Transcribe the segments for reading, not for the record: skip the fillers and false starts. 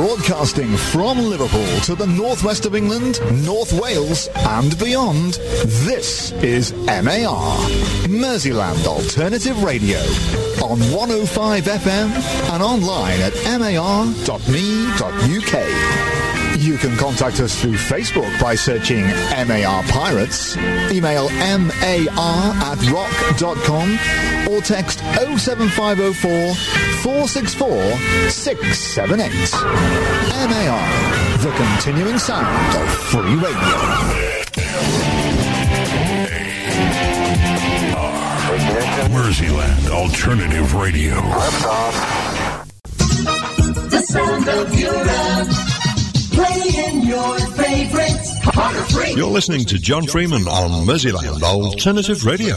Broadcasting from Liverpool to the northwest of England, North Wales and beyond, this is MAR, Merseyland Alternative Radio, on 105 FM and online at mar.me.uk. You can contact us through Facebook by searching MAR Pirates, email mar@rock.com, or text 07504 464 678. MAR, the continuing sound of free radio. Merseyland Alternative Radio. The sound of Europe. Playing your favorites. Free. You're listening to John Freeman on Merseyland Alternative Radio.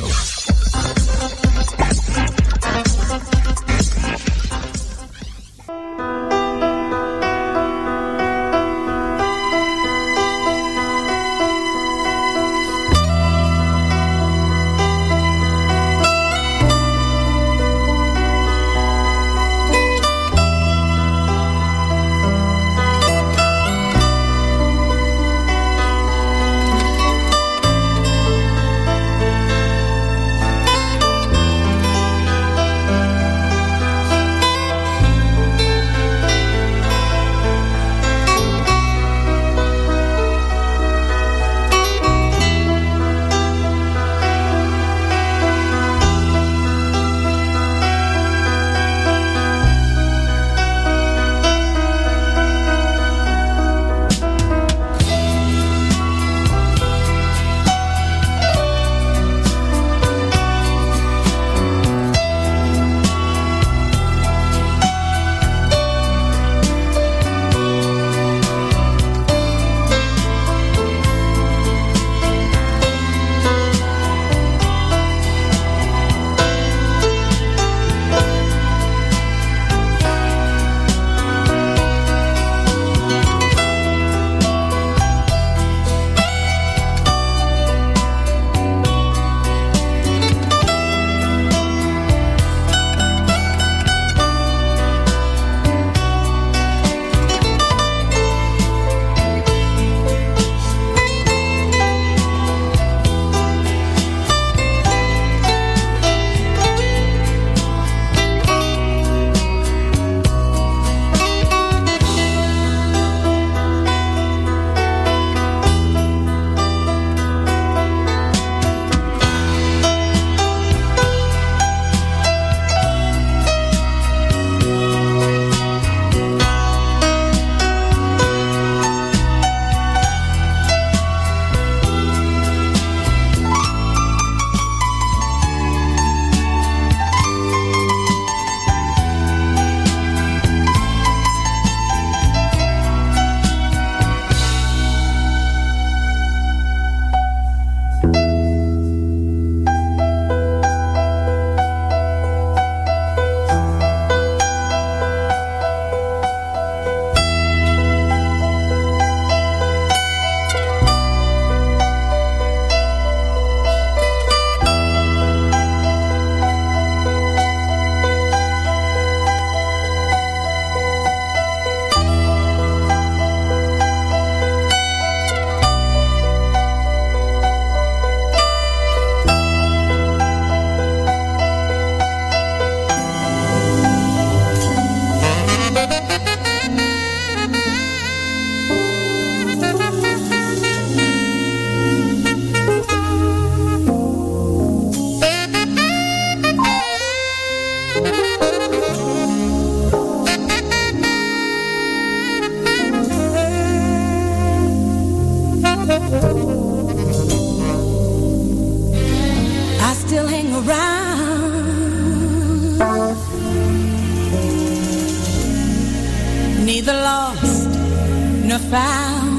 Neither lost nor found.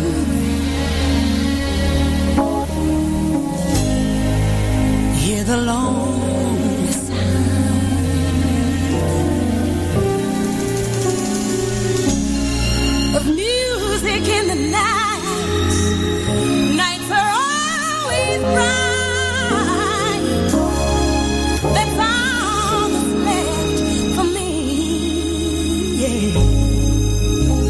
Hear the lonely sound of music in the night. Nights are always bright. That's all that's left for me. Yeah.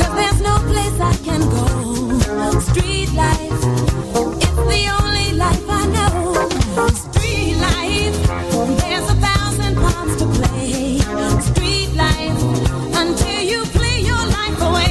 'cause there's no place I can go. Street life, it's the only life I know. Street life, there's 1,000 parts to play. Street life, until you play your life away.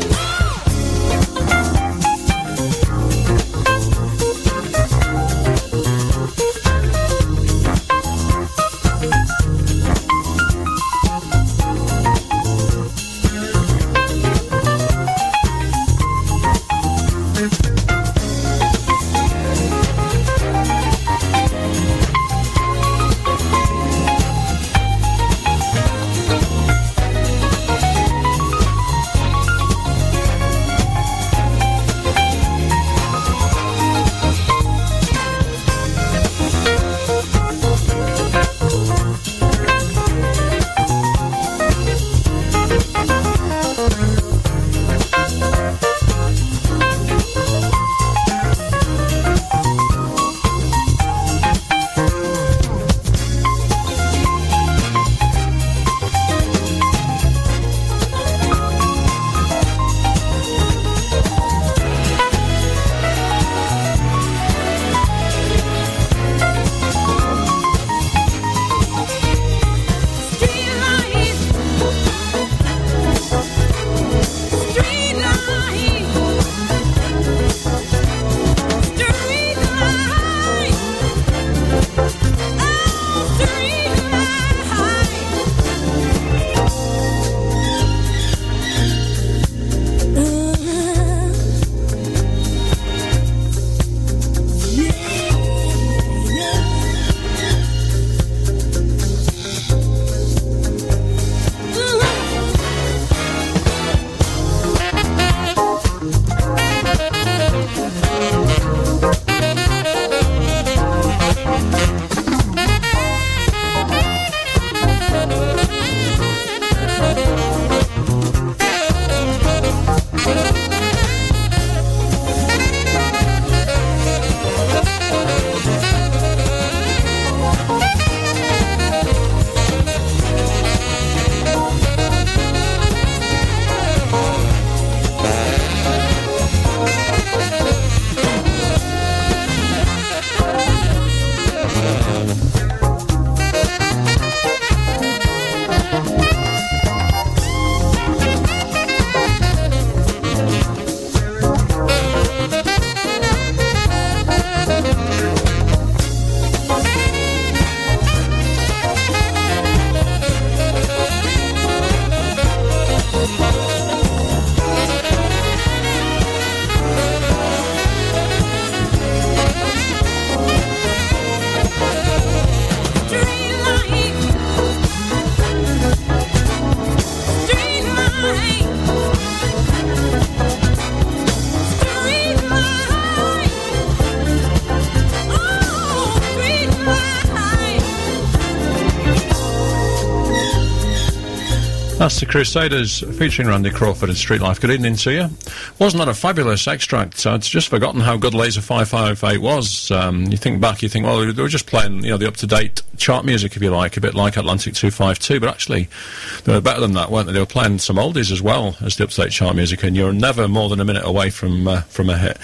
That's the Crusaders featuring Randy Crawford and Street Life. Good evening to you. Wasn't that a fabulous extract? I'd just forgotten how good Laser 558 was. You think back, you think, well, they were just playing, you know, the up-to-date chart music, if you like, a bit like Atlantic 252, but actually they were better than that, weren't they? They were playing some oldies as well as the up-to-date chart music, and you're never more than a minute away from a hit.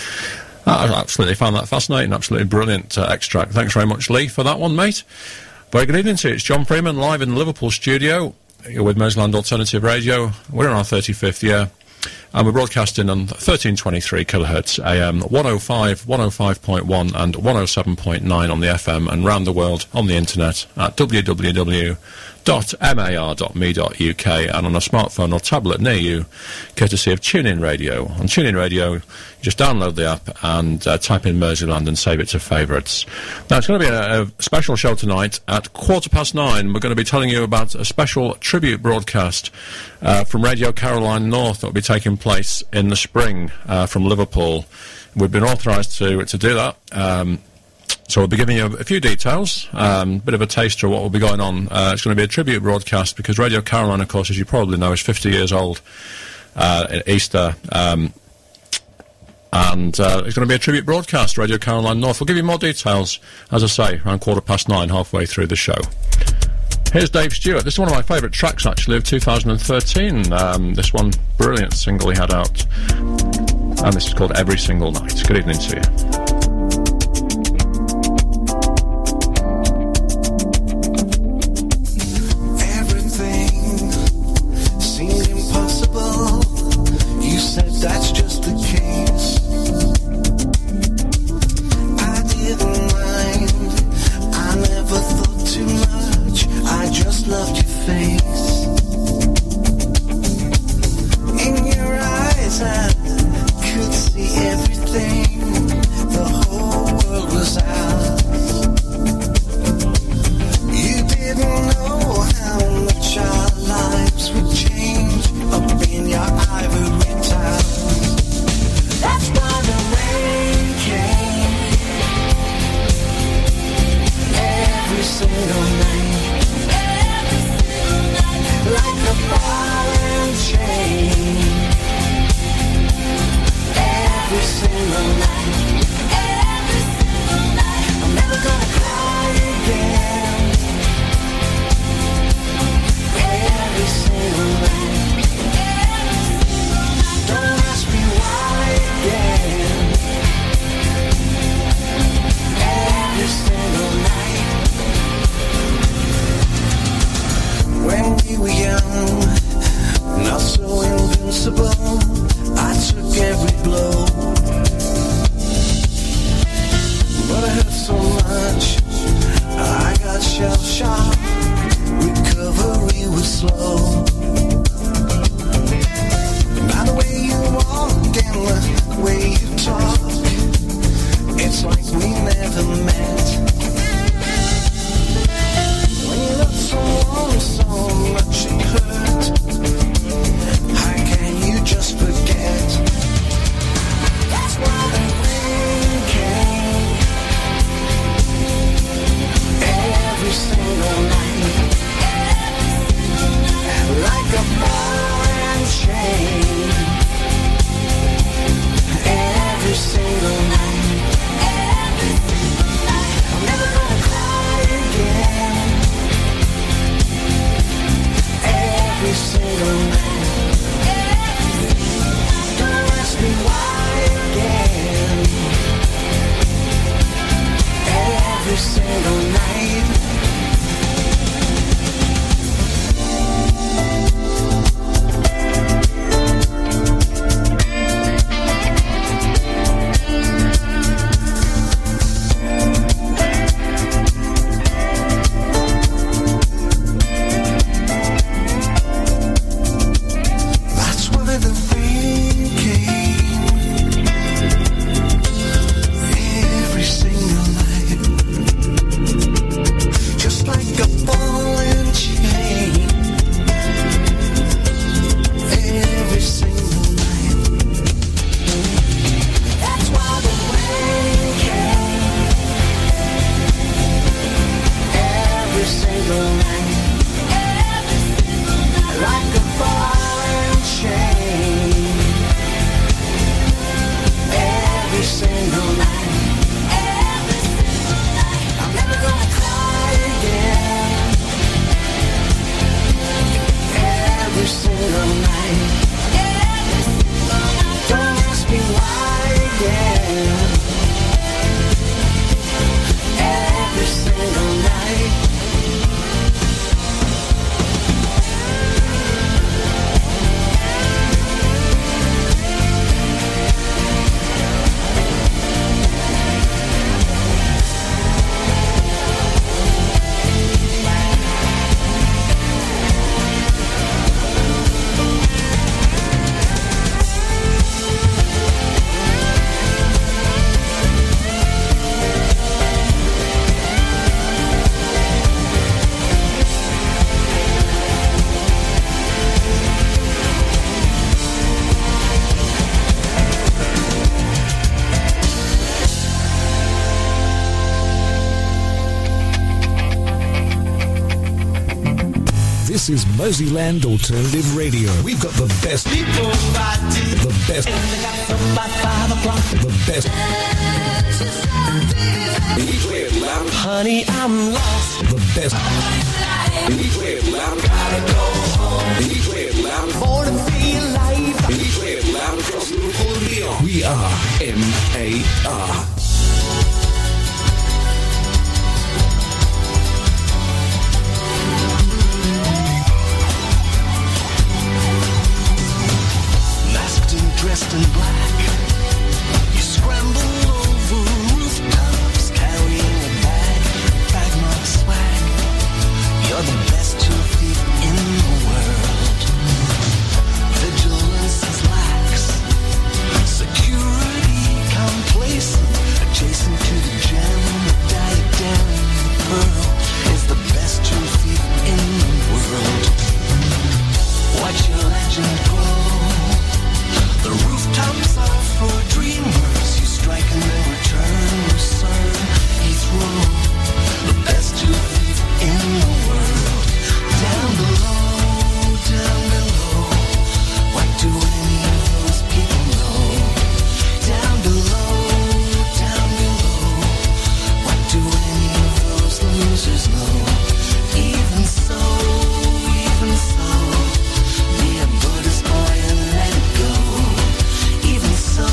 I absolutely found that fascinating, absolutely brilliant extract. Thanks very much, Lee, for that one, mate. Very good evening to you. It's John Freeman live in the Liverpool studio. You're with Merseyland Alternative Radio. We're in our 35th year, and we're broadcasting on 1323 kilohertz AM, 105, 105.1 and 107.9 on the FM, and round the world on the internet at www.mar.me.uk, and on a smartphone or tablet near you, courtesy of TuneIn Radio. On TuneIn Radio, you just download the app and type in Merseyland and save it to favourites. Now, it's going to be a special show tonight at 9:15. We're going to be telling you about a special tribute broadcast from Radio Caroline North that will be taking place in the spring from Liverpool. We've been authorised to do that. So we'll be giving you a few details, bit of a taster of what will be going on. It's going to be a tribute broadcast because Radio Caroline, of course, as you probably know, is 50 years old at Easter. And it's going to be a tribute broadcast, Radio Caroline North. We'll give you more details, as I say, around 9:15, halfway through the show. Here's Dave Stewart. This is one of my favourite tracks, actually, of 2013. This one, brilliant single he had out. And this is called Every Single Night. Good evening to you. This is Merseyland Alternative Radio. We've got the best. People the best. The best. We play it loud. Honey, I'm lost. The best. We play it loud, gotta go home. We play it loud, born to be alive. We play it loud across Liverpool and beyond. We are MAR. Masked and dressed in black, you scramble over rooftops, carrying a bag marked swag. You're the best tool thief in the world. Vigilance is lax, security complacent, adjacent to the gem, the diadem, the pearl is the best tool thief in the world. Watch your legend grow. The rooftops are for dreamers. You strike and then return. Lucerne, Heathrow, the best tool thief in the world. Down below, what do any of those people know? Down below, what do any of those losers know? Even so, be a Buddhist boy and let it go. Even so,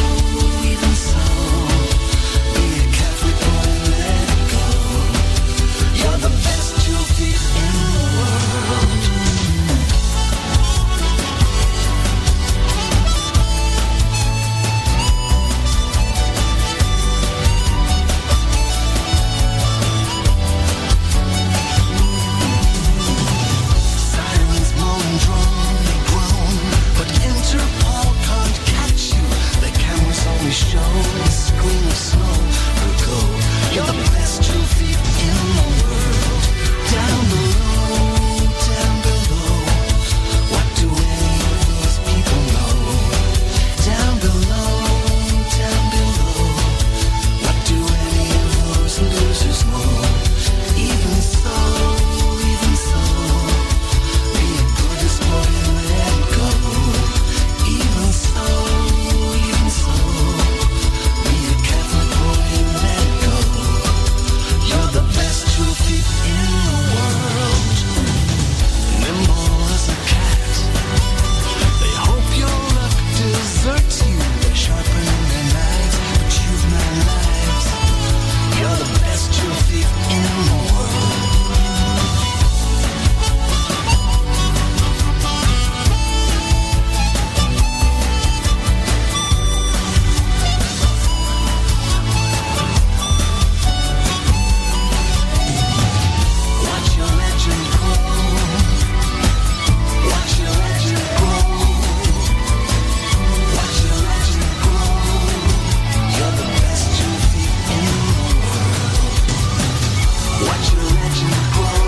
be a Catholic boy and let it go. You're the best jewel thief in the world. Sirens moan and drone, they groan, but Interpol can't catch you. The cameras only show the screen of snow. Virgo, you're the best jewel thief in the world. Down below, what do any of those people know? Down below, what do any of those losers know? Even so, be a Buddhist boy and let it go. Even so, be a Catholic boy and let it go. You're the best jewel thief in the world. Nimble as a cat, they hope your luck deserts you. They're sharpening their knives, but you've 9 lives. You're the best jewel thief in the world. Watch your legend grow. Watch your legend grow. Watch your legend grow. You're the best jewel thief in the world. Watch your legend grow.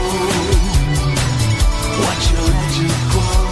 Watch your legend grow.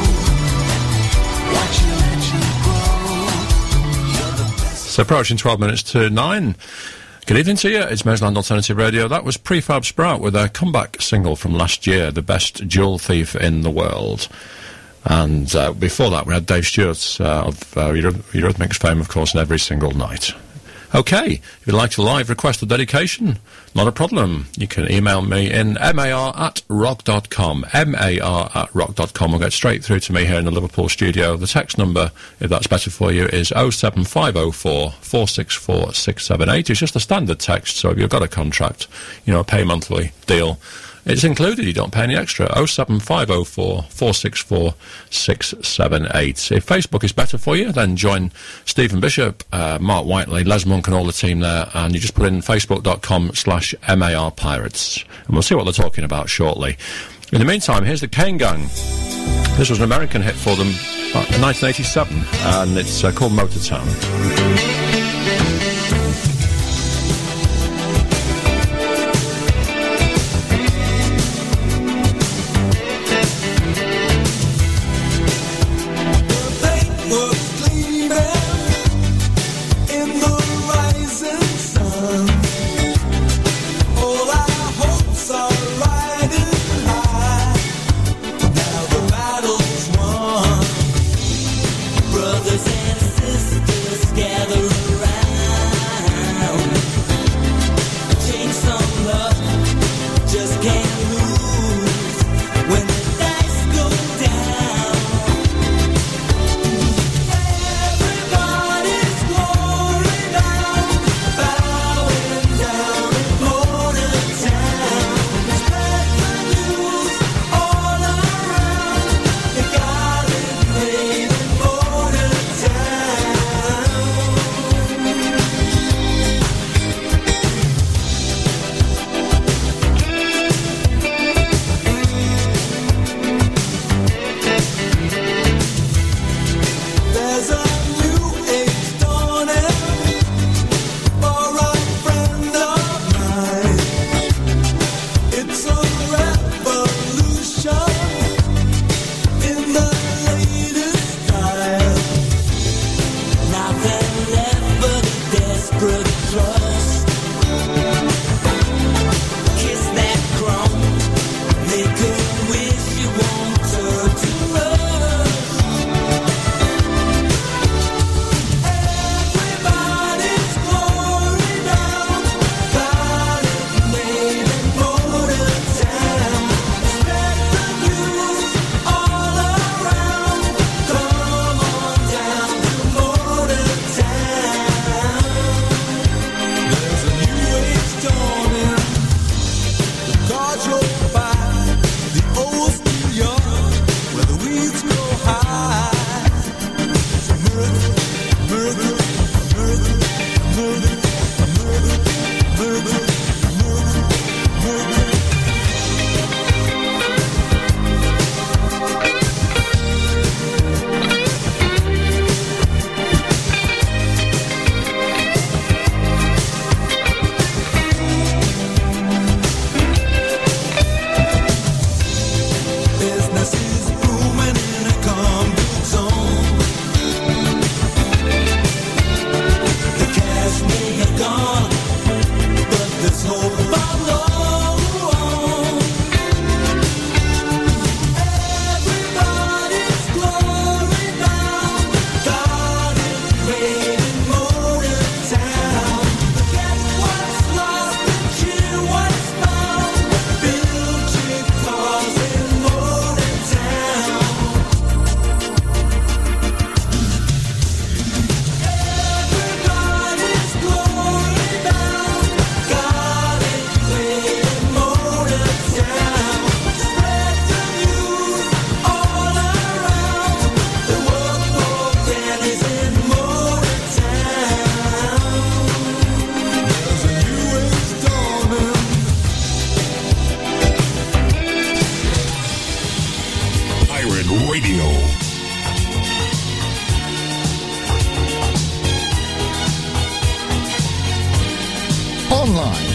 Watch your legend grow. You're the best. It's approaching 12 minutes to 9. Good evening to you. It's Mersland Alternative Radio. That was Prefab Sprout with their comeback single from last year, The Best Jewel Thief in the World. And before that, we had Dave Stewart of Eurythmics fame, of course, in Every Single Night. Okay, if you'd like to live request a dedication, not a problem. You can email me in mar@rock.com, mar@rock.com. We'll get straight through to me here in the Liverpool studio. The text number, if that's better for you, is 07504 464 678. It's just a standard text, so if you've got a contract, a pay monthly deal, it's included. You don't pay any extra. 07504 464 678. If Facebook is better for you, then join Stephen Bishop, Mark Whiteley, Les Monk and all the team there, and you just put in facebook.com/MAR Pirates. And we'll see what they're talking about shortly. In the meantime, here's the Kane Gang. This was an American hit for them in 1987, and it's called Motortown. Just can't lose.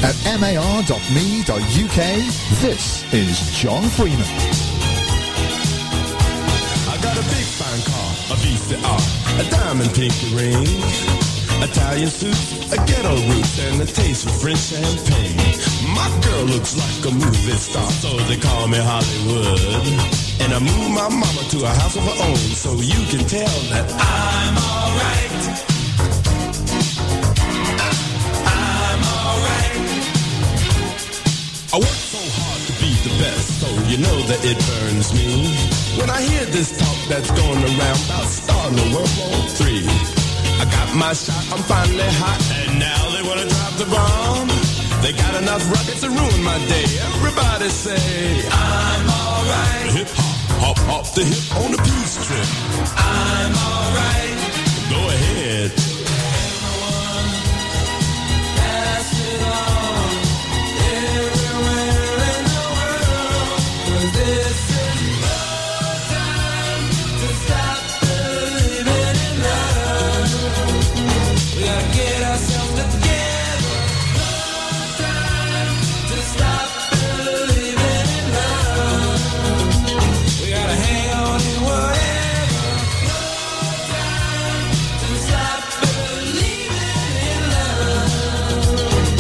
at mar.me.uk. This is John Freeman. I got a big fine car, a VCR, a diamond pinky ring, Italian suits, a ghetto roots, and a taste of French champagne. My girl looks like a movie star, so they call me Hollywood. And I moved my mama to a house of her own, so you can tell that I'm alright. I'm alright. I work so hard to be the best, so you know that it burns me when I hear this talk that's going around about starting a World War III. I got my shot, I'm finally hot, and now they wanna drop the bomb. They got enough rockets to ruin my day. Everybody say, I'm alright. Hip hop, hop, hop the hip on the peace trip. I'm alright. Go ahead. Everyone, pass it on. Everywhere in the world. 'Cause this is no time to stop believing in love. We gotta get ourselves together. No time to stop believing in love. We gotta hang on in whatever. No time to stop believing in love.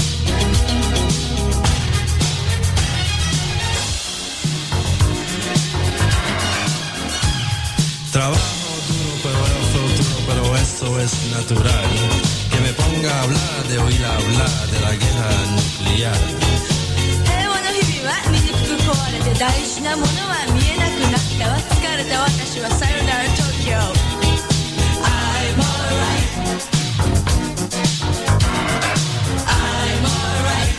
Trabajo duro pero el futuro, pero eso es natural. Que me ponga a hablar de oír hablar de la guerra nuclear. 平和の日々は醜く壊れて大事なものは見えなくなったわ疲れた私はさよなら東京 I'm alright I'm alright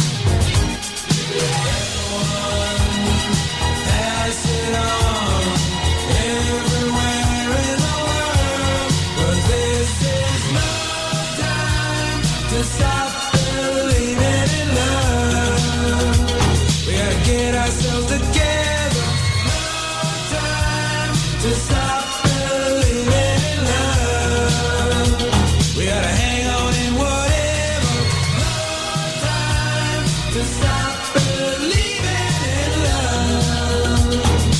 Pass it on everywhere in the world. But this is no time to stop believing in love. We gotta get ourselves together. No time to stop believing in love. We gotta hang on in whatever. No time to stop believing in love.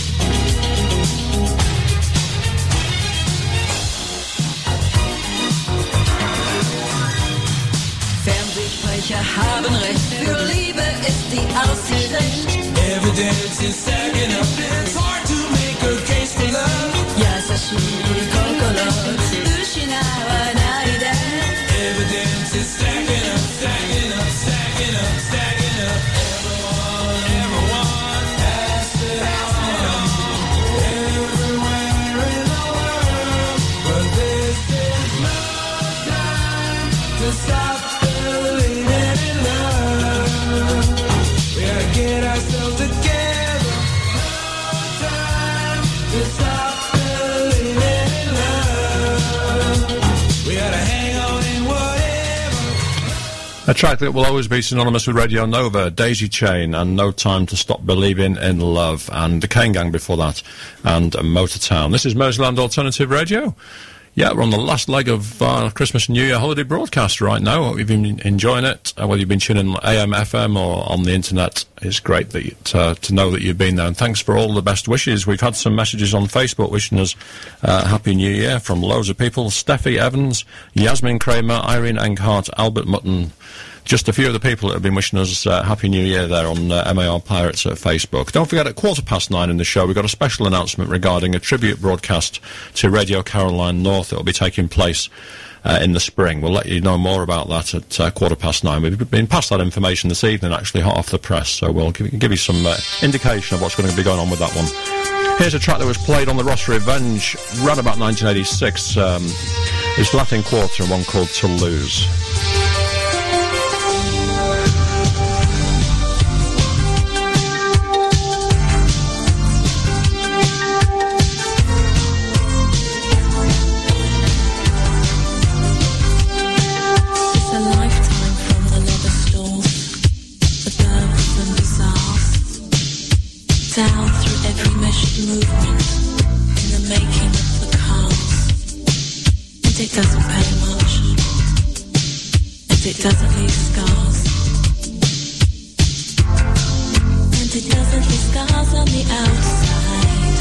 Fernsehsprecher haben recht für Liebe ist die Aussicht Evidence is stacking up. It's hard to make a case for love. 優しい心失わないで Evidence is stacking up, stacking up, stacking up, stacking up. Everyone, everyone, pass it on. Everywhere in the world. But this is no time to stop believing in love. We gotta get ourselves together. No time to stop believing in love. We gotta hang on in whatever. A track that will always be synonymous with Radio Nova, Daisy Chain, and No Time to Stop Believing in Love, and the Cane Gang before that, and Motortown. This is Merseland Alternative Radio. Yeah, we're on the last leg of Christmas and New Year holiday broadcast right now. Hope you've been enjoying it, whether you've been tuning AM, FM, or on the internet. It's great that to know that you've been there, and thanks for all the best wishes. We've had some messages on Facebook wishing us Happy New Year from loads of people. Steffi Evans, Yasmin Kramer, Irene Enghart, Albert Mutton. Just a few of the people that have been wishing us Happy New Year there on MAR Pirates at Facebook. Don't forget, at 9:15 in the show, we've got a special announcement regarding a tribute broadcast to Radio Caroline North that will be taking place in the spring. We'll let you know more about that at 9:15. We've been passed that information this evening, actually, hot off the press, so we'll give you some indication of what's going to be going on with that one. Here's a track that was played on the Ross Revenge around about 1986. It's Latin Quarter and one called To Lose. Down through every measured movement in the making of the cars. And it doesn't pay much, and it doesn't leave scars. and it doesn't leave scars on the outside.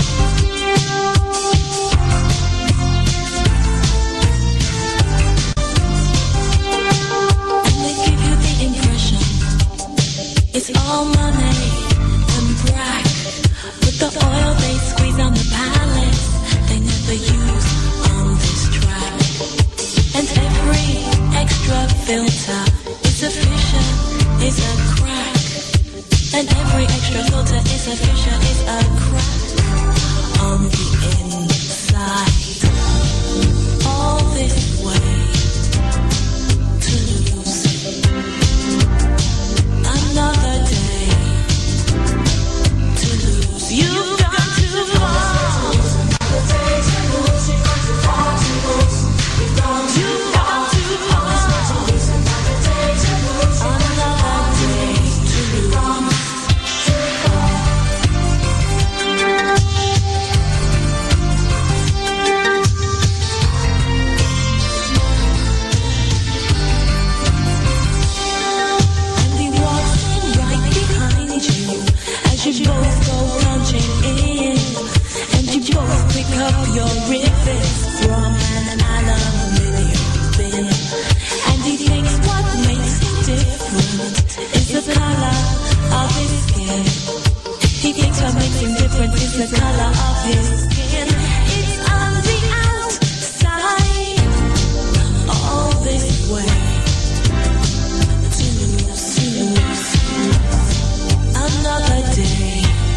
And they give you the impression it's all money and brag, but the oil they squeeze on the palace they never use on this track. And every extra filter is a fissure, is a crack. And every extra filter is a fissure, is a crack on the inside. All this way to lose another day to lose. You've gone too far. Another day to lose. You've gone too far to lose. You've gone too far to lose. Another day to lose. Another day to lose. You both go plunging in, and you both pick up your rivets from an aluminium bin. And he thinks what makes him different is the color of his skin. He thinks what makes him different is the color of his skin. It's on the outside, all this way to lose another day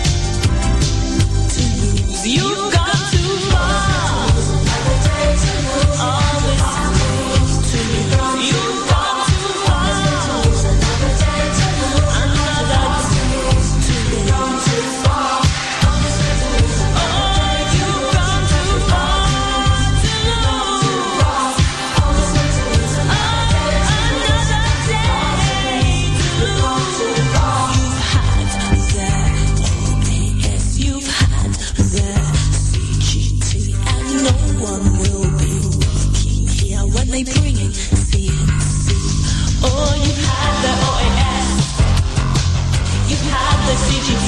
to lose. You've gone too far. Another day to lose. All this way to lose. You've gone too far. Another day to lose. Another day to lose. Gone too far. Oh, you've gone too far to lose. Another day to lose. You've had the CGT, and no one will be working here when they bring in CNC. Oh, you've had the OAS, you've had the CGT,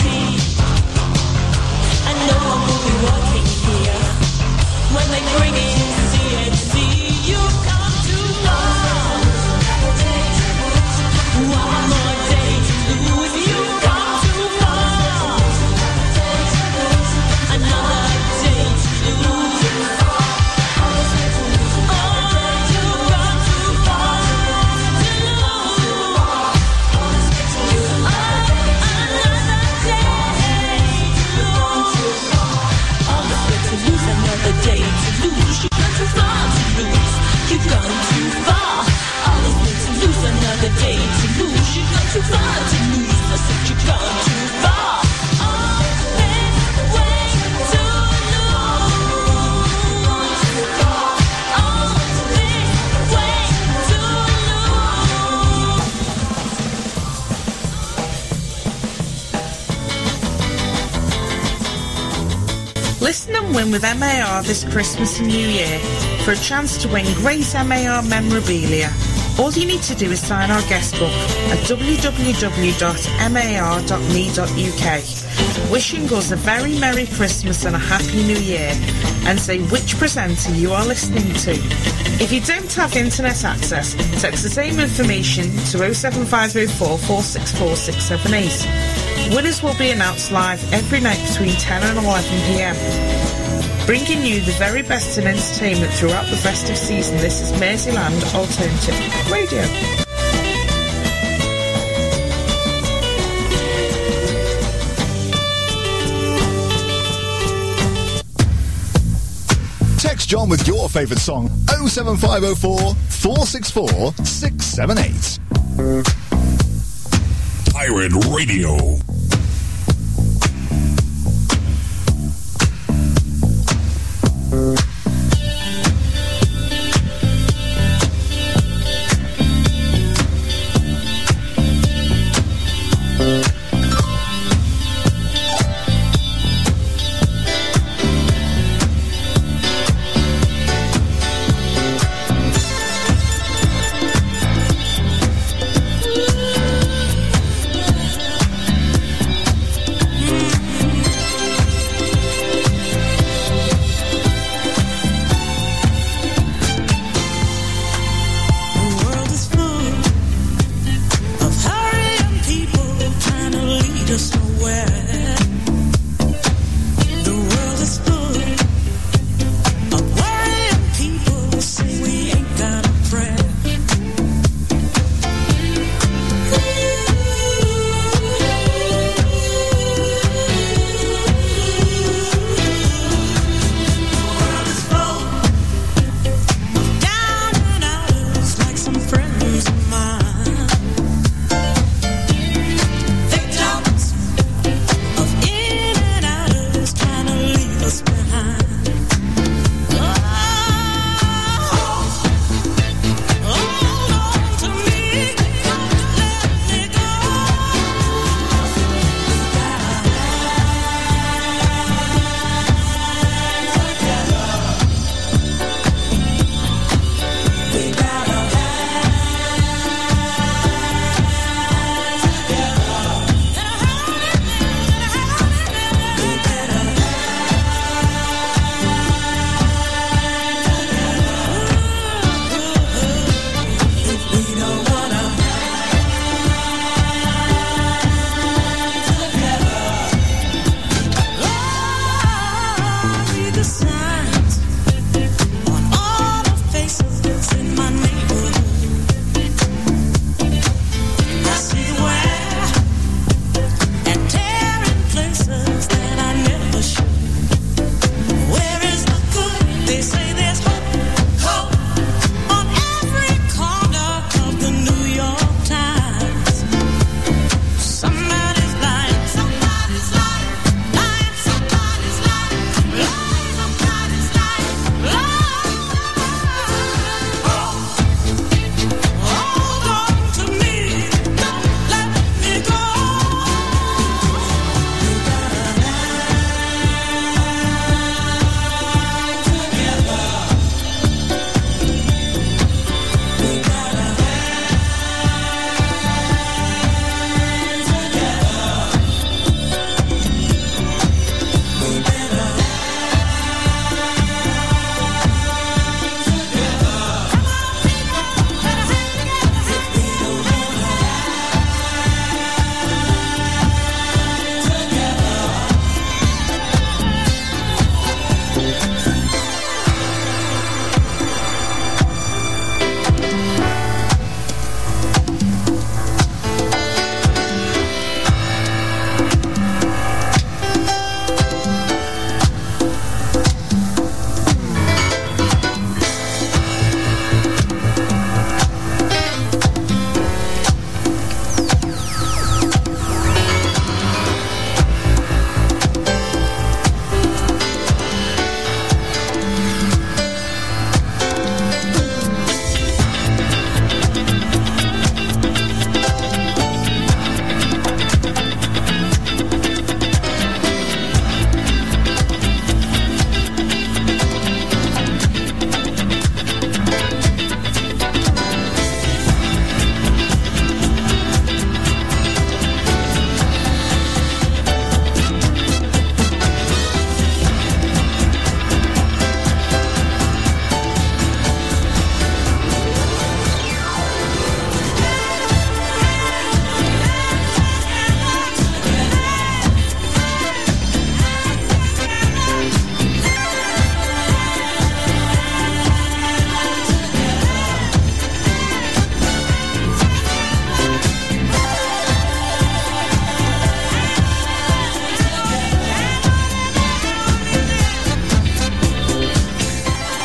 and no one will be working here when they bring in CNC. You've come too far. One more day to lose. You've come too far. Another day to lose. Oh, you've gone too far to lose. Another day to lose. All this way to lose, another day to lose. You've gone too far to lose. You've gone too far. All this way to lose, another day to lose. You've gone too far to lose. I said you've gone too far. All this way to Listen and win with MAR this Christmas and New Year for a chance to win great MAR memorabilia. All you need to do is sign our guest book at www.mar.me.uk. Wishing us a very Merry Christmas and a Happy New Year, and say which presenter you are listening to. If you don't have internet access, text the same information to 07504 464 678. Winners will be announced live every night between 10 and 11pm. Bringing you the very best in entertainment throughout the festive season, this is Merseyland Alternative Radio. Text John with your favourite song 07504 464 678. Pirate Radio.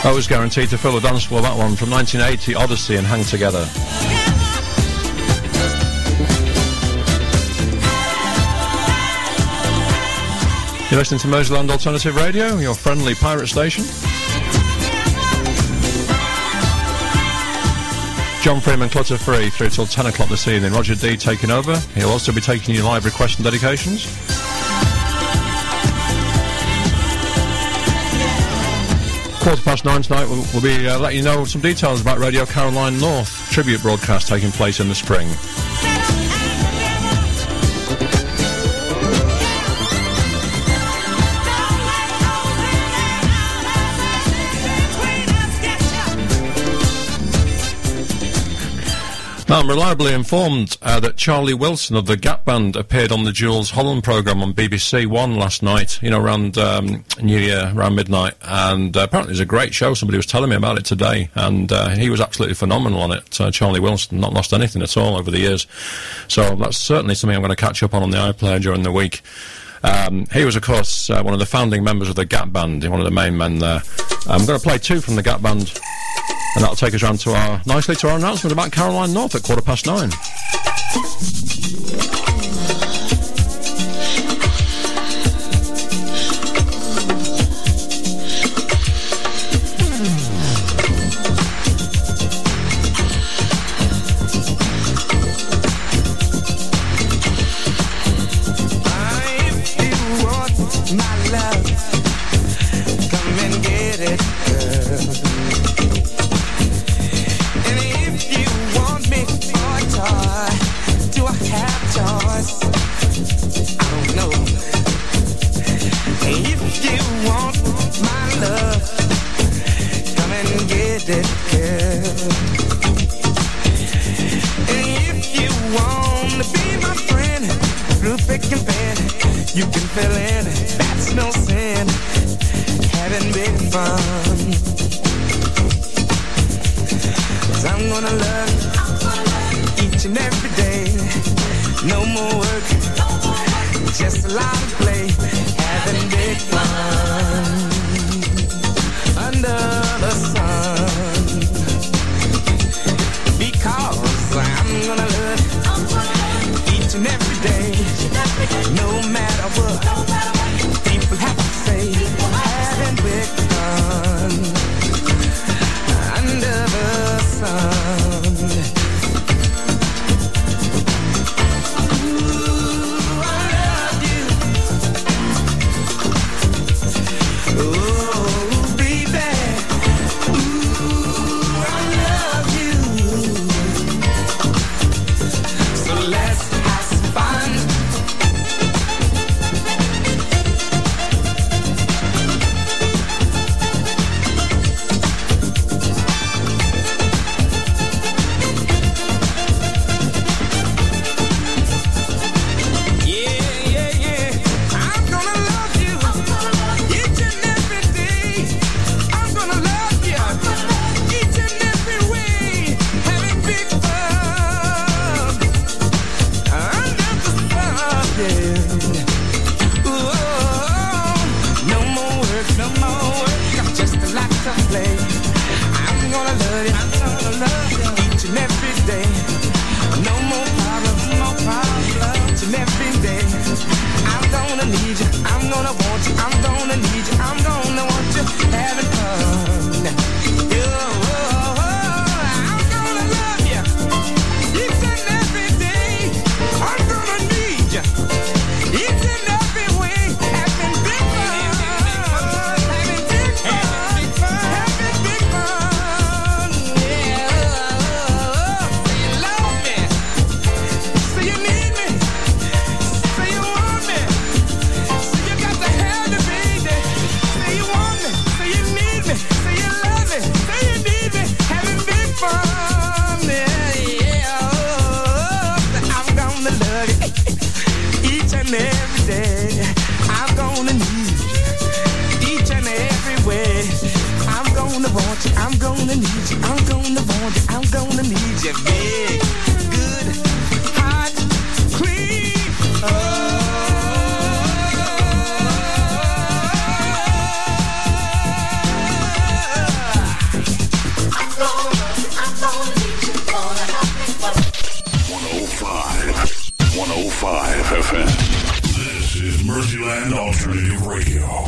That was guaranteed to fill the dance floor, that one, from 1980, Odyssey and Hang Together. You're listening to Merseyland Alternative Radio, your friendly pirate station. John Freeman, Clutter Free, through till 10 o'clock this evening. Roger D taking over. He'll also be taking your live requests and dedications. Quarter past 9 tonight, we'll be letting you know some details about Radio Caroline North tribute broadcast taking place in the spring. Now, I'm reliably informed that Charlie Wilson of the Gap Band appeared on the Jules Holland programme on BBC One last night, you know, around New Year, around midnight, and apparently it was a great show. Somebody was telling me about it today, and he was absolutely phenomenal on it. Charlie Wilson, not lost anything at all over the years. So that's certainly something I'm going to catch up on the iPlayer during the week. He was, of course, one of the founding members of the Gap Band, one of the main men there. I'm going to play two from the Gap Band, and that'll take us round to nicely to our announcement about Caroline North at 9:15. You can fill in, that's no sin. Having big fun. 'Cause I'm gonna love you each and every day. No more work, just a lot of play. Having big fun under the sun. Because I'm gonna love you each and every day. No matter what people have to say, having big fun under the sun. Ooh, I love you. Oh, baby. Ooh, I love you. So let's have some fun. 105 FM. This is Mercyland Alternative Radio.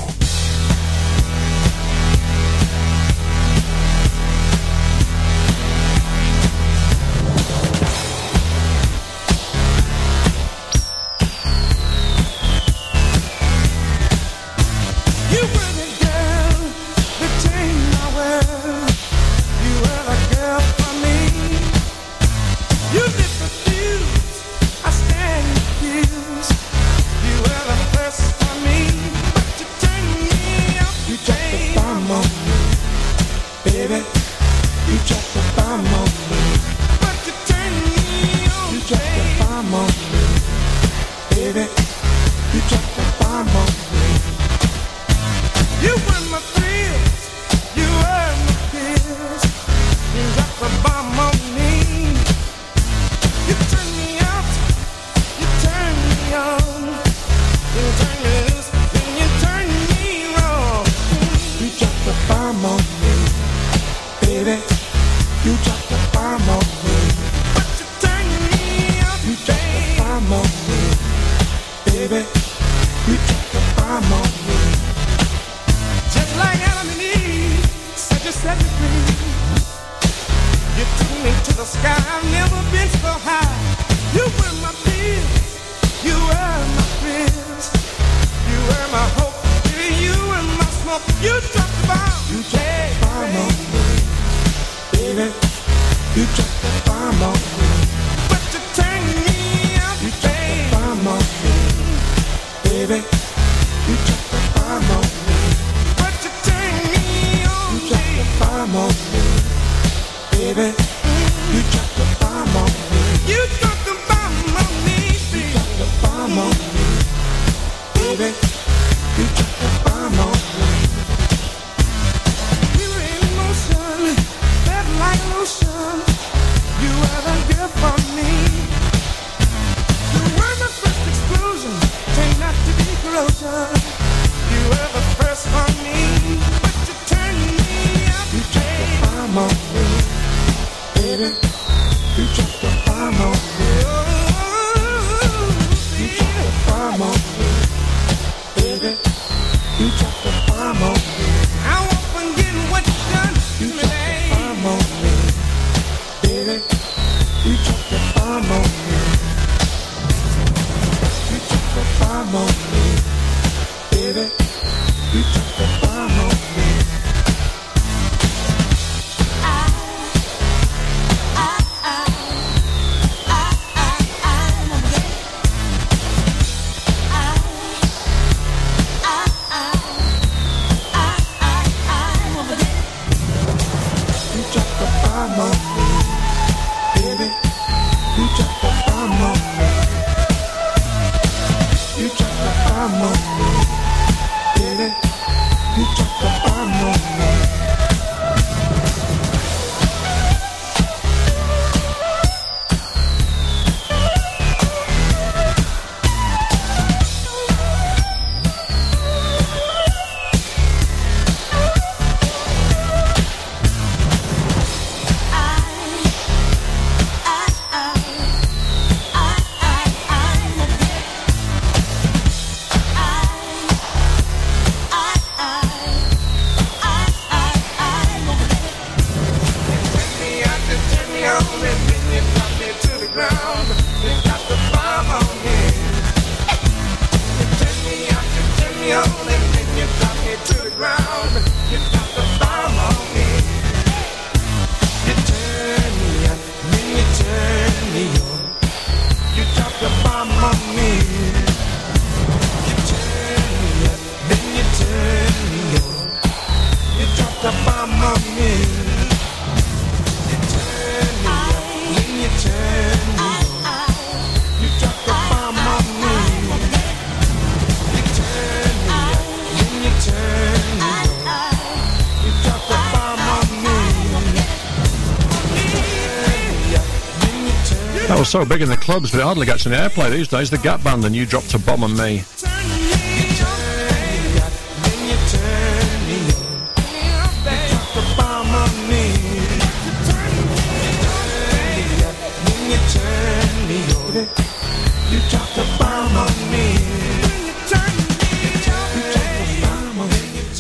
That was so big in the clubs, but it hardly gets any airplay these days. The Gap Band and You Dropped a Bomb on Me.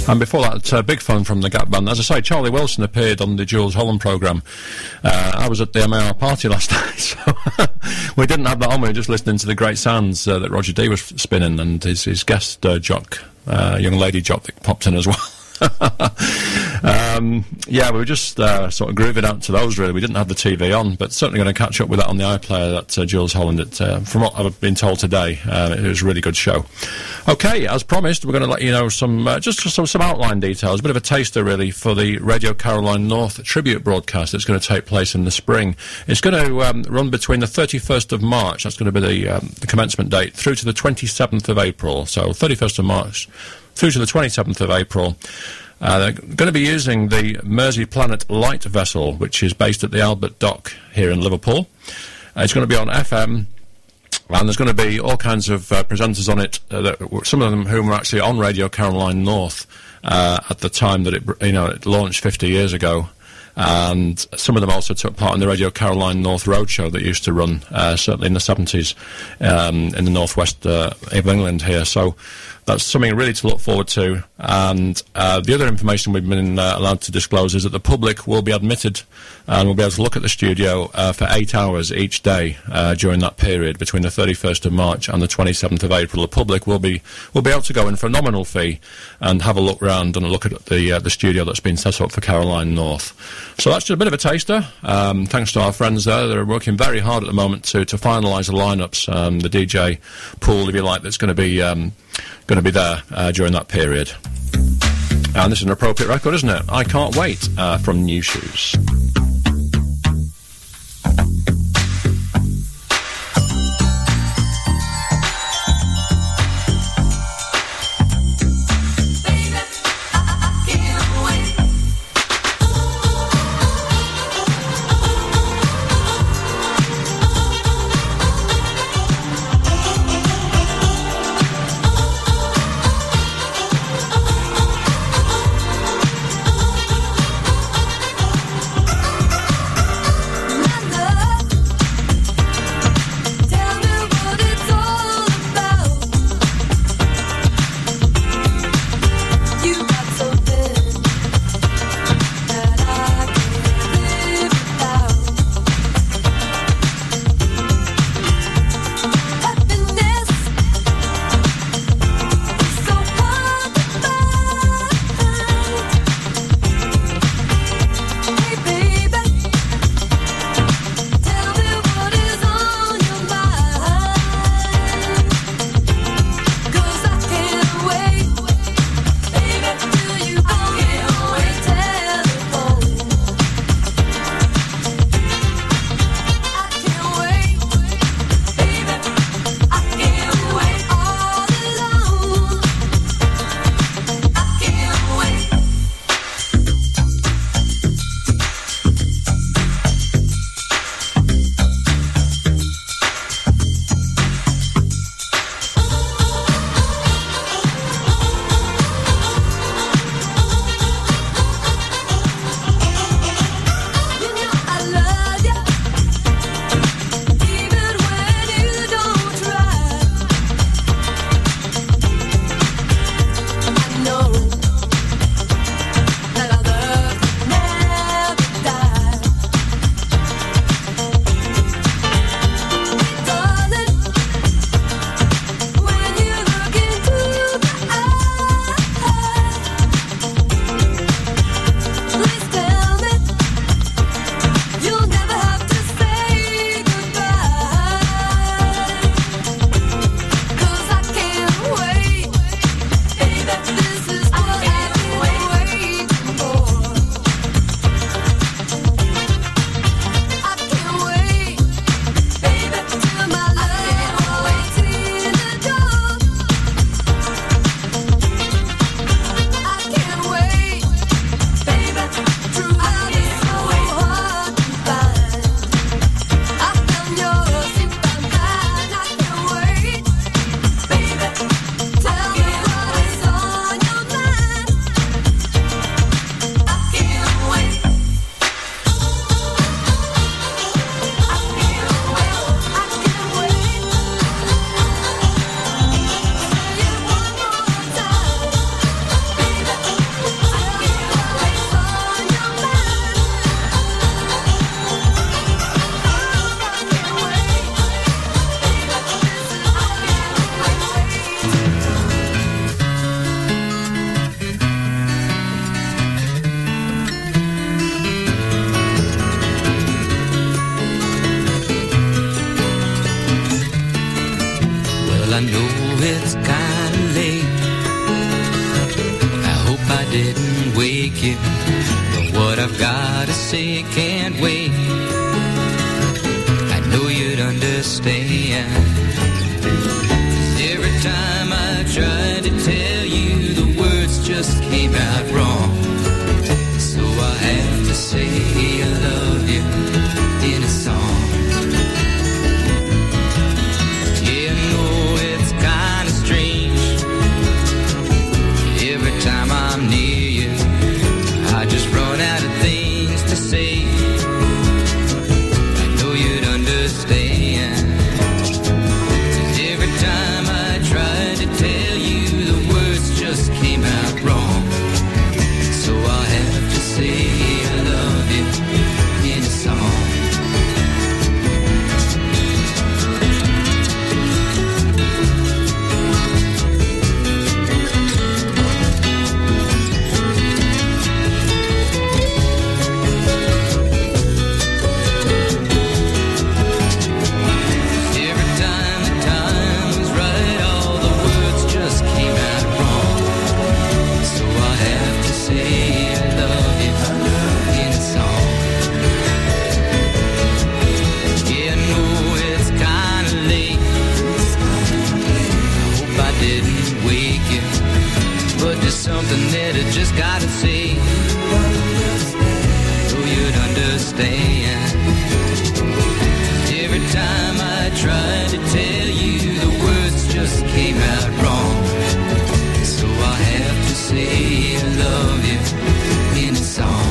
And before that, Big Fun from the Gap Band. As I say, Charlie Wilson appeared on the Jules Holland programme. I was at the MAR party last night, so we didn't have that on. We were just listening to the great sounds that Roger D was spinning, and his guest jock, young lady jock that popped in as well. Yeah, we were just sort of grooving out to those, really. We didn't have the TV on, but certainly going to catch up with that on the iPlayer, that Jules Holland. From what I've been told today, it was a really good show. Okay, as promised, we're going to let you know some outline details, a bit of a taster, really, for the Radio Caroline North tribute broadcast that's going to take place in the spring. It's going to run between the 31st of March, that's going to be the commencement date, through to the 27th of April. So 31st of March through to the 27th of April. They're going to be using the Mersey Planet light vessel, which is based at the Albert Dock here in Liverpool. It's going to be on FM, and there's going to be all kinds of presenters on it, some of them whom were actually on Radio Caroline North at the time that it launched 50 years ago. And some of them also took part in the Radio Caroline North Roadshow that used to run, certainly in the 70s, in the northwest of England here. So that's something really to look forward to. And the other information we've been allowed to disclose is that the public will be admitted and will be able to look at the studio for 8 hours each day during that period between the 31st of March and the 27th of April. The public will be able to go in for a nominal fee and have a look round and look at the studio that's been set up for Caroline North. So that's just a bit of a taster. Thanks to our friends there. They're working very hard at the moment to finalise the lineups, the DJ pool, if you like, that's going to be there during that period. And this is an appropriate record, isn't it? I Can't Wait from New Shoes. didn't wake you, but what I've got to say can't wait. I know you'd understand. 'Cause every time I tried to tell you, the words just came out wrong. So I have to say I love you in a song. Yeah, I know it's kind of strange. Every time I'm near you, I just run out of things to say. I know you'd understand. 'Cause every time I tried to tell you, the words just came out wrong. So I have to say I love you in a song. Every time the time was right, all the words just came out wrong. So I have to say I love you in a song. Yeah, I know it's kind of late. I hope I didn't wake you, but there's something that I just gotta say. So you'd understand. Every time I tried to tell you, the words just came out wrong. So I have to say I love you in a song.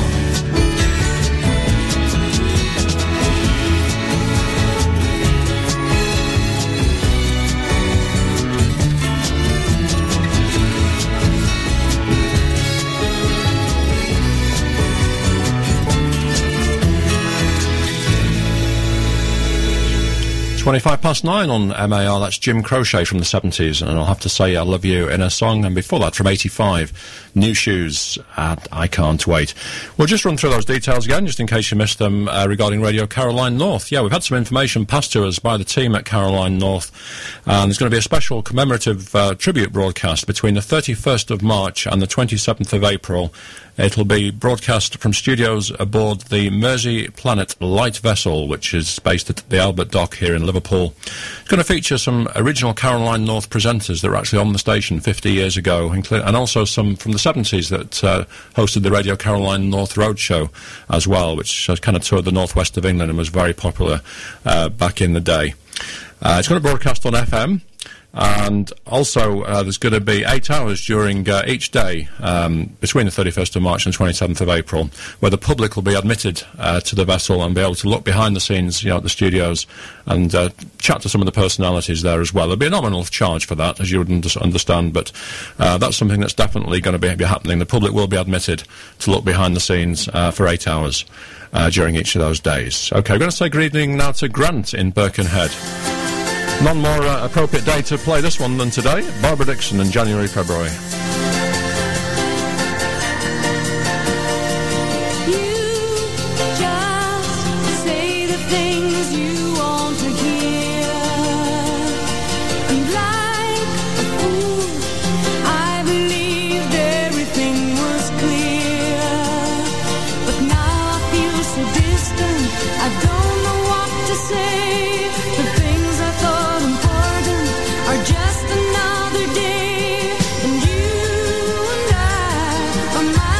"9 on MAR, that's Jim Croce from the 70s, and I'll have to say I love you in a song. And before that, from 85, New Shoes, and I Can't Wait. We'll just run through those details again, just in case you missed them, regarding Radio Caroline North. Yeah, we've had some information passed to us by the team at Caroline North, and there's going to be a special commemorative tribute broadcast between the 31st of March and the 27th of April. It'll be broadcast from studios aboard the Mersey Planet light vessel, which is based at the Albert Dock here in Liverpool. It's going to feature some original Caroline North presenters that were actually on the station 50 years ago, and also some from the 70s that hosted the Radio Caroline North Roadshow as well, which kind of toured the northwest of England and was very popular back in the day. It's going to broadcast on FM. And also, there's going to be 8 hours during each day between the 31st of March and the 27th of April, where the public will be admitted to the vessel and be able to look behind the scenes, at the studios, and chat to some of the personalities there as well. There'll be a nominal charge for that, as you would understand, but that's something that's definitely going to be happening. The public will be admitted to look behind the scenes for 8 hours during each of those days. Okay, we're going to say good evening now to Grant in Birkenhead. None more appropriate day to play this one than today. Barbara Dixon in January, February. Just another day, and you and I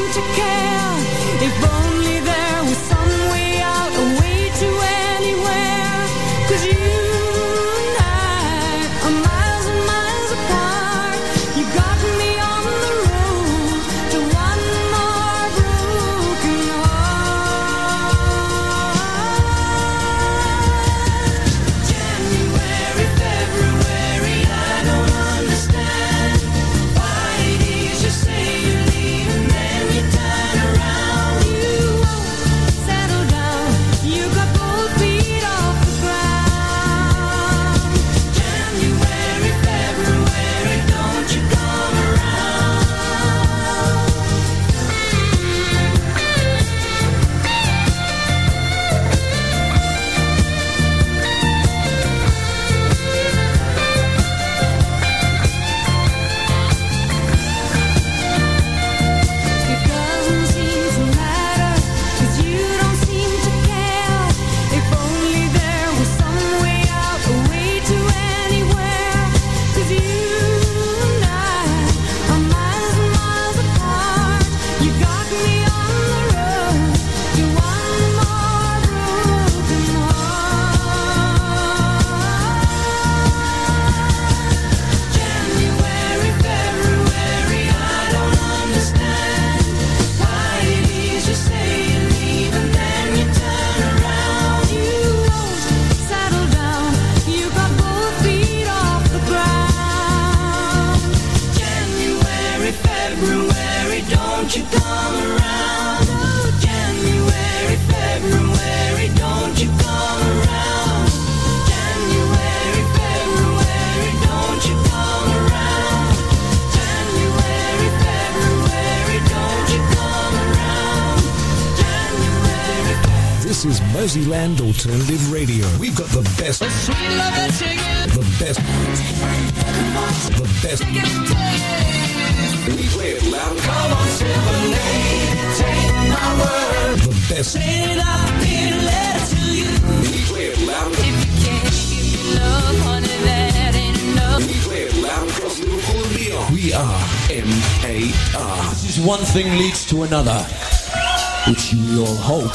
If only there was some way out, a way to anywhere. don't you come around? January, February, don't you come around? January, February, don't you come around? January, February, don't you come around? January, February. This is Merseyland Alternative Radio. We've got the best. The best. The best. We play it loud. Come on, 7-8, take my word. The best. Say it out in a letter to you. We play it loud. If you can't give me love, honey, that ain't enough. We play it loud across Liverpool and beyond. We are MAR. This is one thing leads to another, which you all hope.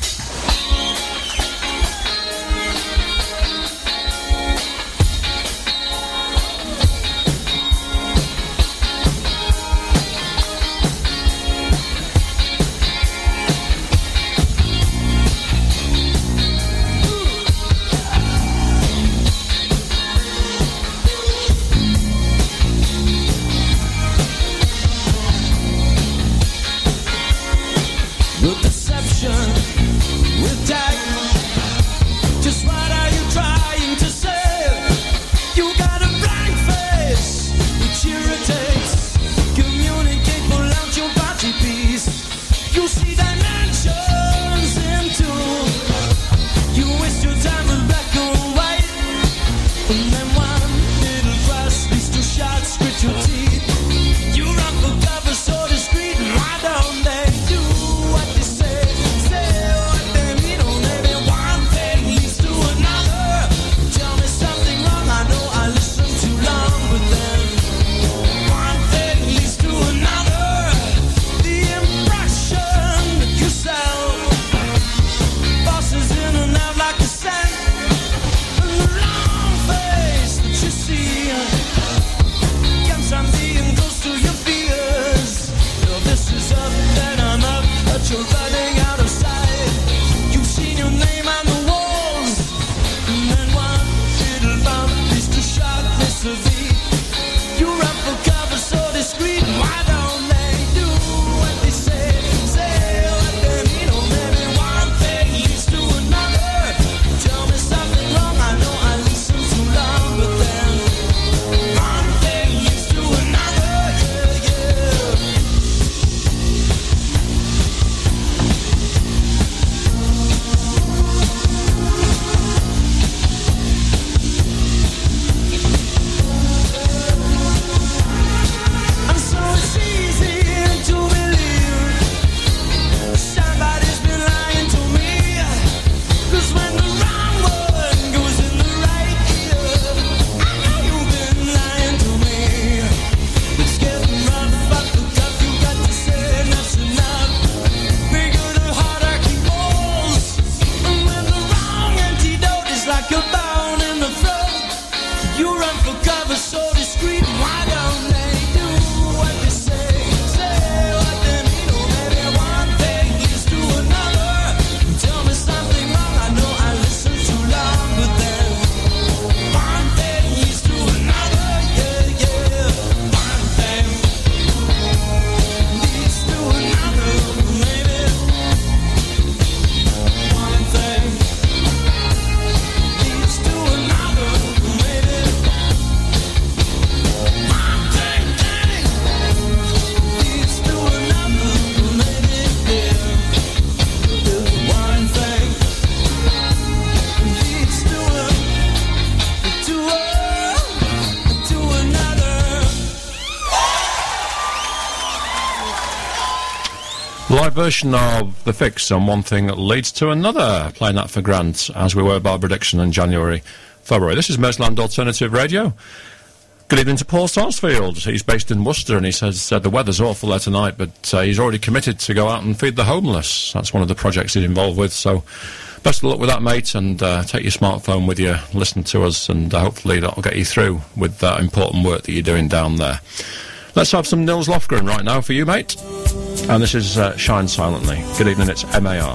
Live version of The Fix on One Thing That Leads to Another, playing that for Grant, as we were Barbara Dixon in January, February. This is Merseyland Alternative Radio. Good evening to Paul Sarsfield. He's based in Worcester, and he says the weather's awful there tonight, but he's already committed to go out and feed the homeless. That's one of the projects he's involved with, so best of luck with that, mate, and take your smartphone with you, listen to us, and hopefully that'll get you through with that important work that you're doing down there. Let's have some Nils Lofgren right now for you, mate. And this is Shine Silently. Good evening, it's MAR.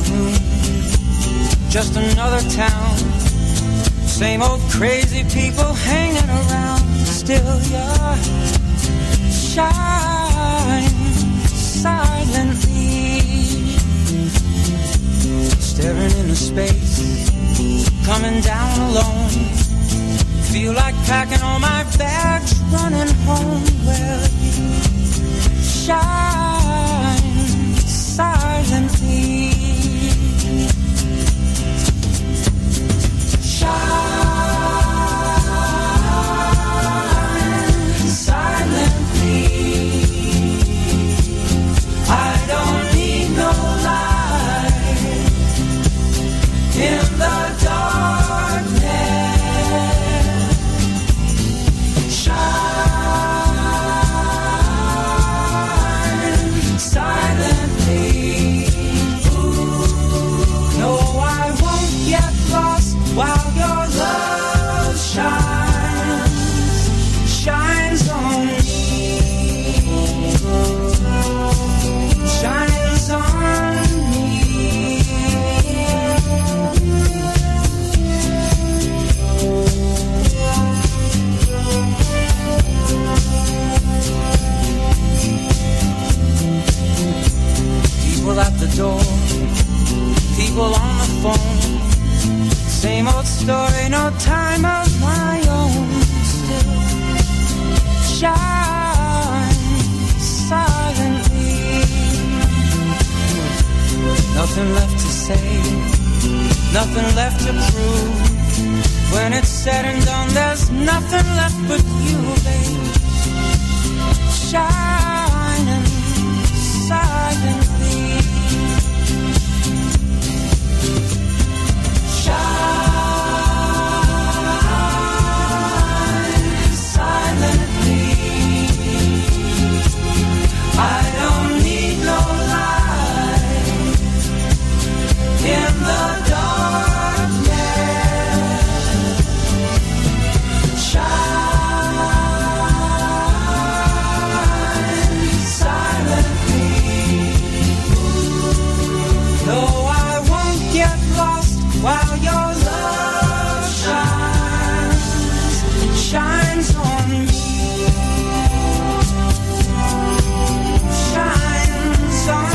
afternoon, just another town. Same old crazy people hanging around. Still you shine silently, staring into space, coming down alone. Feel like packing all my bags, running home. Well, you shine silently. Shine silently. I don't need no light in the darkness. Shine silently. Ooh, no, I won't get lost while your love shines on me. Shines on me. People at the door, people on the phone. Same old story, no time of my own. Still shine silently. Nothing left to say, nothing left to prove. When it's said and done, there's nothing left but you, babe. Shining silently. Shine silently. I don't need no light in the darkness. Shine silently. No, I won't get lost while your love shines on me. Shines on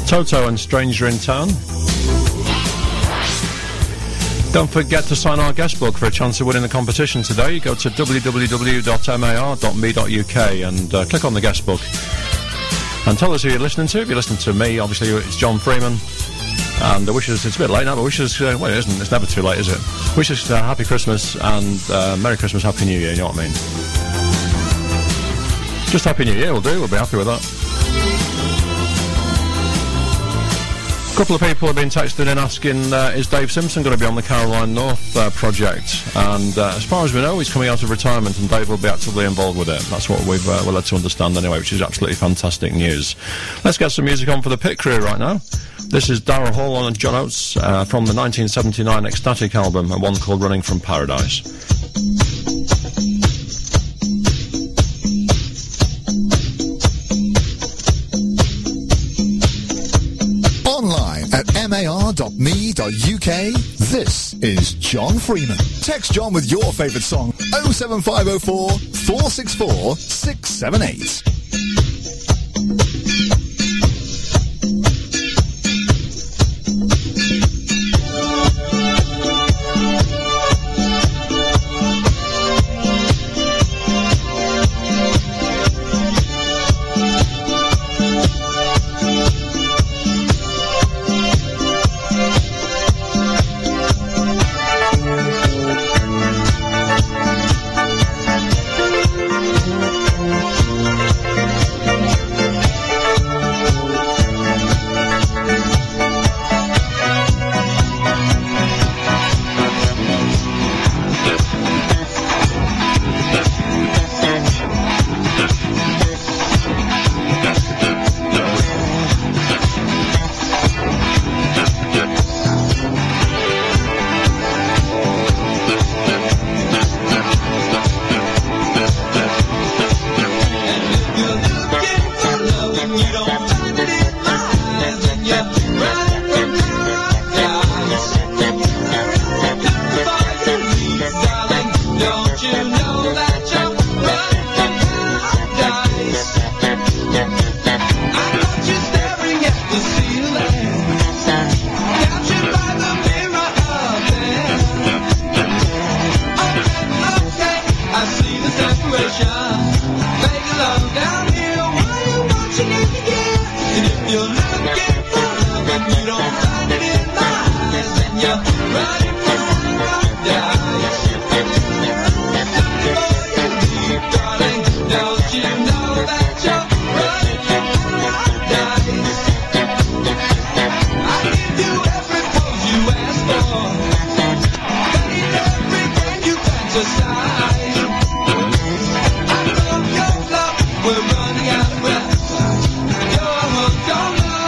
Toto and Stranger in Town. Don't forget to sign our guest book for a chance of winning the competition today. Go to www.mar.me.uk and click on the guest book. And tell us who you're listening to. If you're listening to me, obviously it's John Freeman. And wish us, it's a bit late now, but wish us, well, it isn't, it's never too late, is it? Wish us Happy Christmas and Merry Christmas, Happy New Year, you know what I mean? Just Happy New Year will do, we'll be happy with that. A couple of people have been texting in asking, is Dave Simpson going to be on the Caroline North project? And as far as we know, he's coming out of retirement and Dave will be actively involved with it. That's what we're led to understand anyway, which is absolutely fantastic news. Let's get some music on for the pit crew right now. This is Daryl Hall and John Oates from the 1979 Ecstatic album, and one called Running from Paradise. Online at mar.me.uk, this is John Freeman. Text John with your favourite song, 07504 464 678. We're running out of breath. You're hooked on love.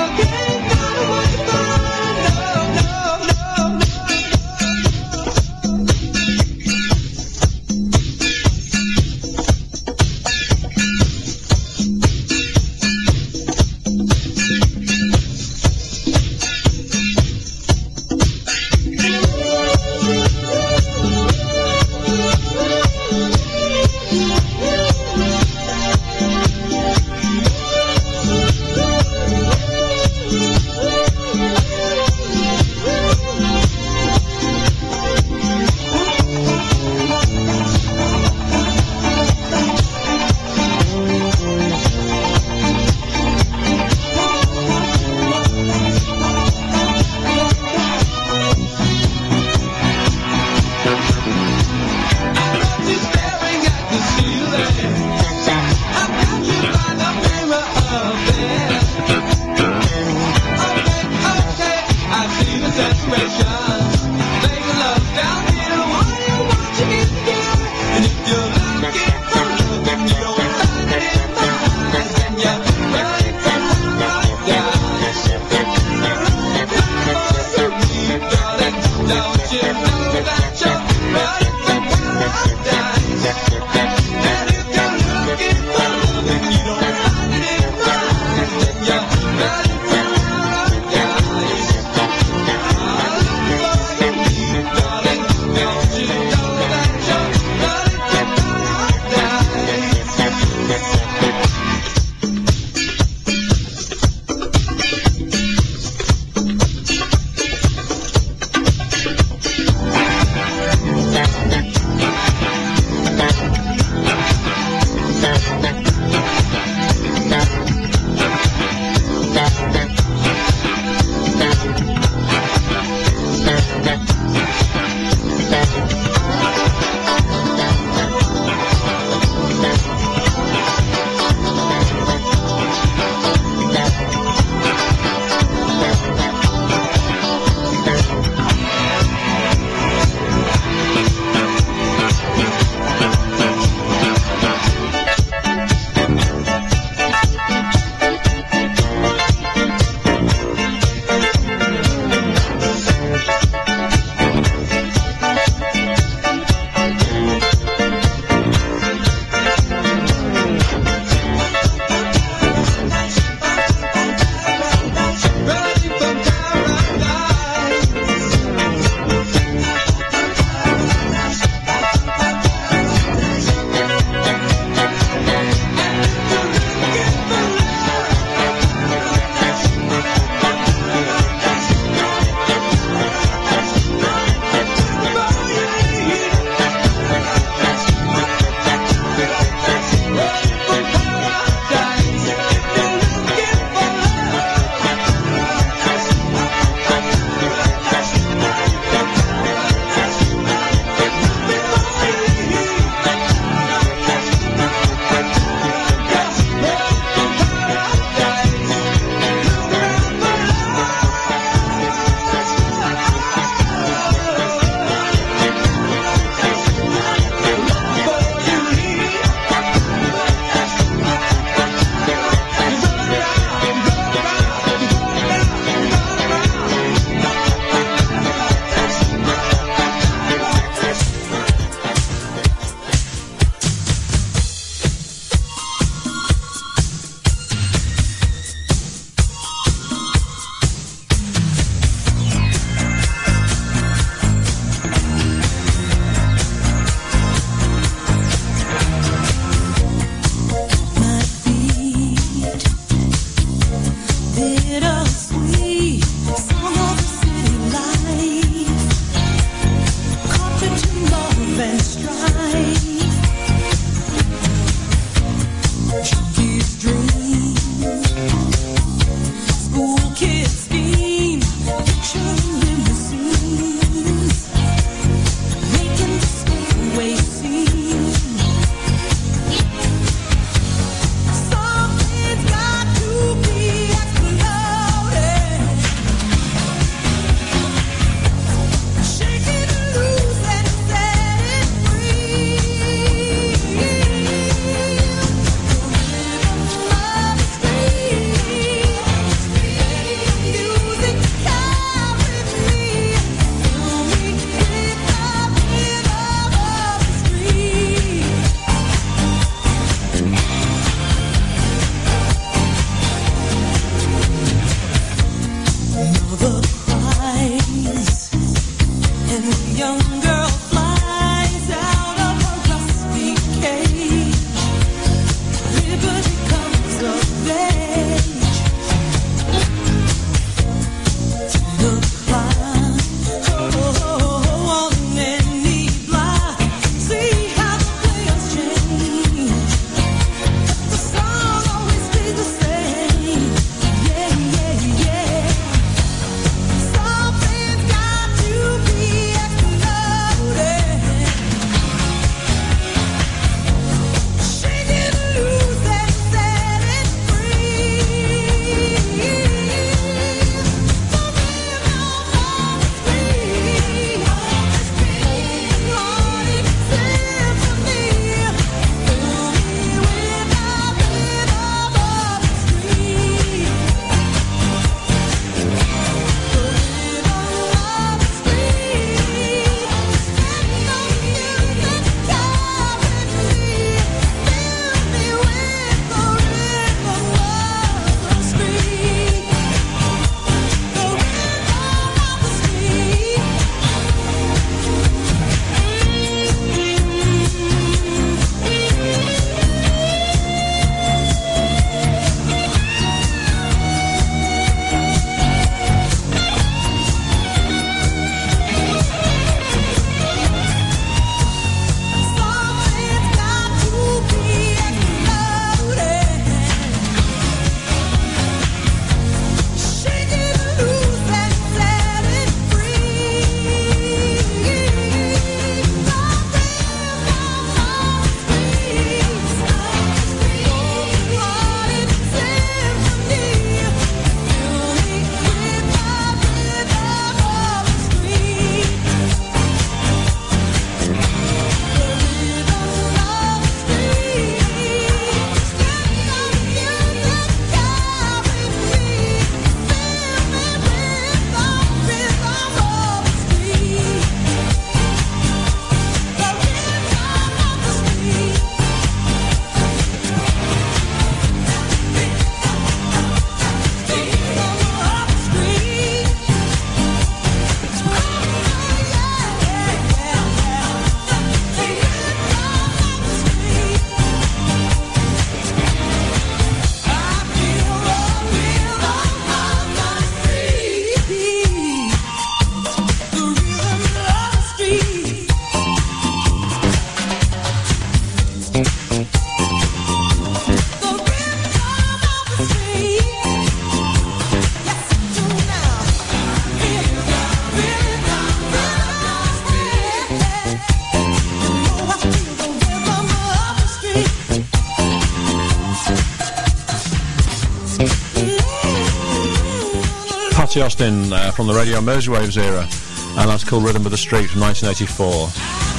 Matty Austin from the Radio Merseywaves era, and that's called Rhythm of the Street from 1984.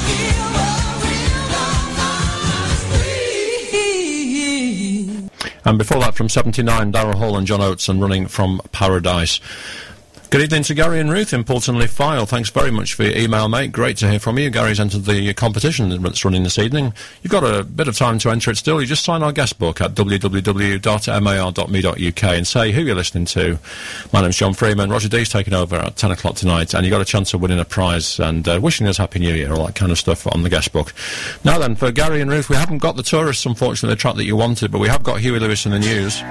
And before that, from 79, Darryl Hall and John Oates and Running from Paradise. Good evening to Gary and Ruth in Pulteney File. Thanks very much for your email, mate. Great to hear from you. Gary's entered the competition that's running this evening. You've got a bit of time to enter it still. You just sign our guest book at www.mar.me.uk and say who you're listening to. My name's John Freeman. Roger D's taking over at 10 o'clock tonight, and you've got a chance of winning a prize and wishing us Happy New Year, all that kind of stuff on the guest book. Now then, for Gary and Ruth, we haven't got the Tourists, unfortunately, the track that you wanted, but we have got Huey Lewis in the News.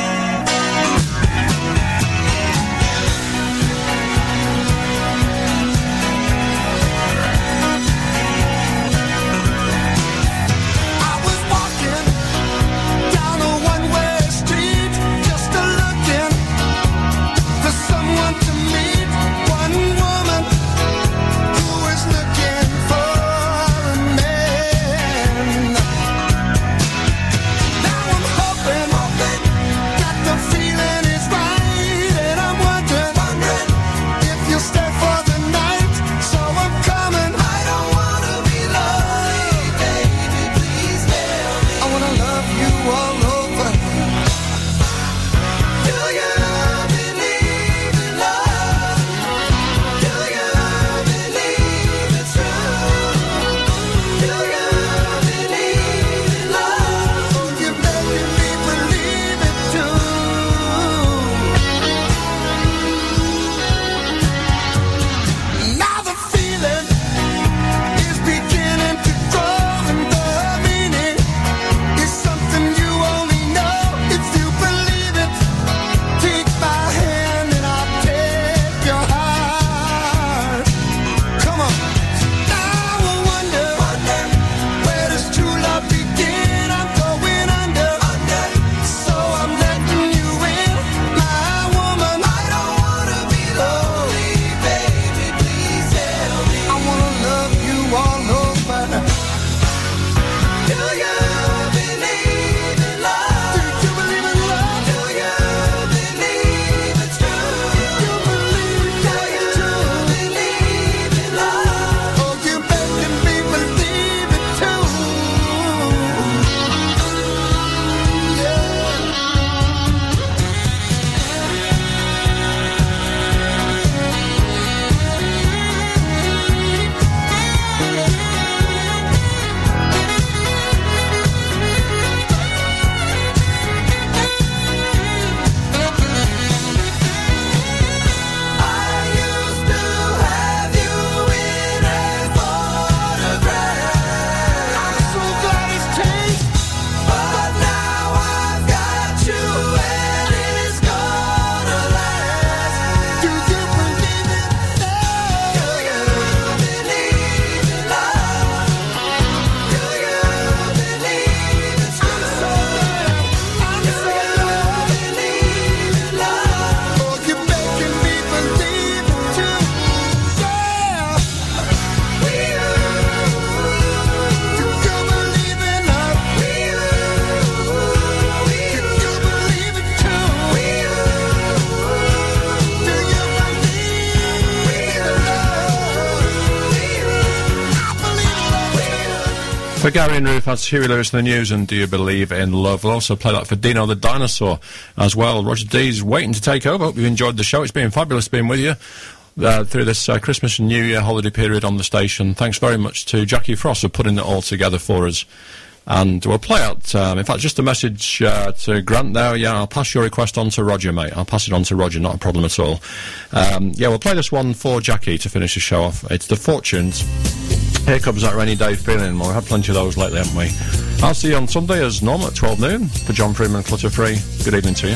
For Gary and Ruth, that's Huey Lewis in the News and Do You Believe in Love. We'll also play that for Dino the Dinosaur as well. Roger D's waiting to take over. Hope you enjoyed the show. It's been fabulous being with you through this Christmas and New Year holiday period on the station. Thanks very much to Jackie Frost for putting it all together for us. And we'll play out, in fact, just a message to Grant there. Yeah, I'll pass your request on to Roger, mate. I'll pass it on to Roger, not a problem at all. Yeah, we'll play this one for Jackie to finish the show off. It's The Fortunes. Here comes that rainy day feeling. Well, we've had plenty of those lately, haven't we? I'll see you on Sunday as normal at 12 noon. For John Freeman, Clutter Free, good evening to you.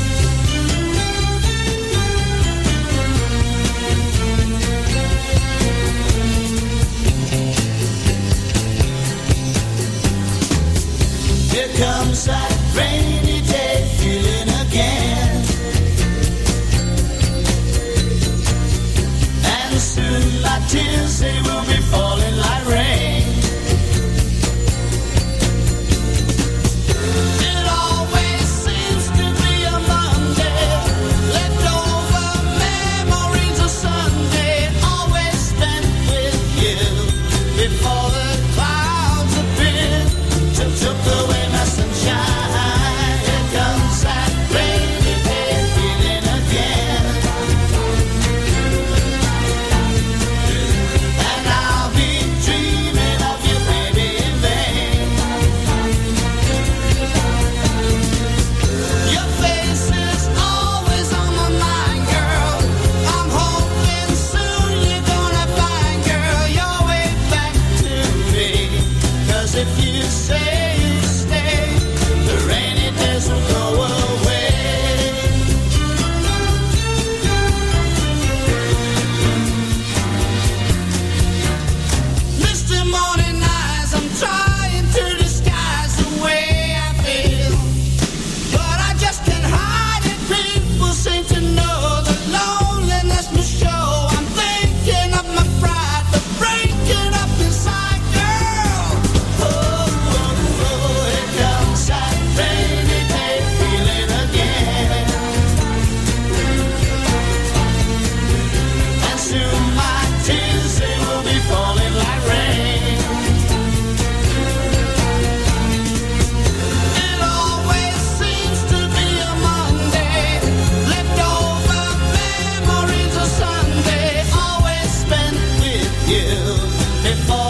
Here comes that rainy day feeling again, and soon my tears, they will be falling like rain. It always seems to be a Monday left over before.